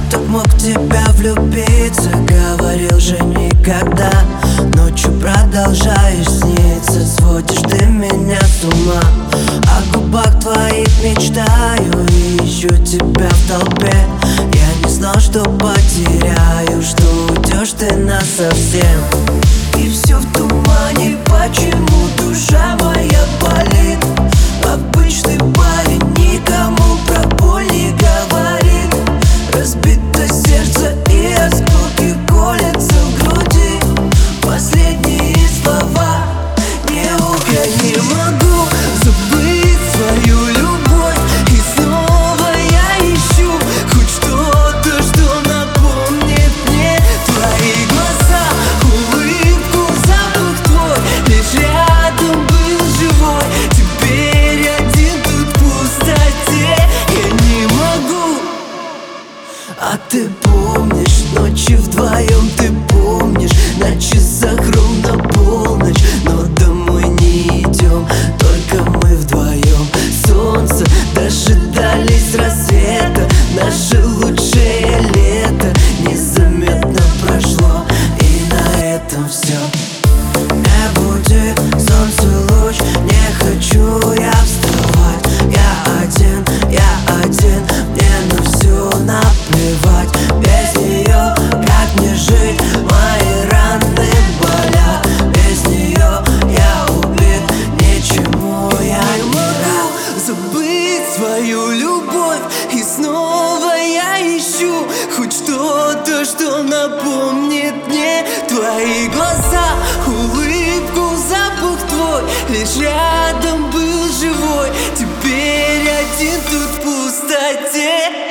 так мог в тебя влюбиться? Говорил же никогда. Ночью продолжаешь сниться, сводишь ты меня с ума. О губах твоих мечтаю и ищу тебя в толпе. Я не знал, что потеряю, что уйдешь ты насовсем. И все в тумане, почему душа моя болит? Обычный парень никому про боль не говорит. Разбито сердце и осколки колятся в груди. Последние слова не я не могу забыть свою любовь. И снова я ищу хоть что-то, что напомнит мне твои глаза, улыбку, запах твой. Лишь рядом был живой, теперь один тут в пустоте. Я не могу. А ты помнишь ночи вдвоем, ты помнишь на часах ровно полночь, но домой не идем, только мы вдвоем. Солнце дожидались рассвета, наше лучшее лето незаметно прошло, и на этом все. Не буди солнце луч, не хочу я вставать. Я один, мне на все наплевать. Без нее как мне жить, мои раны болят. Без нее я убит, ничему я не могу забыть свою любовь. И снова я ищу хоть что-то, что напомнит мне твои глаза, улыбку, запах твой. Лишь рядом был живой, теперь один тут в пустоте.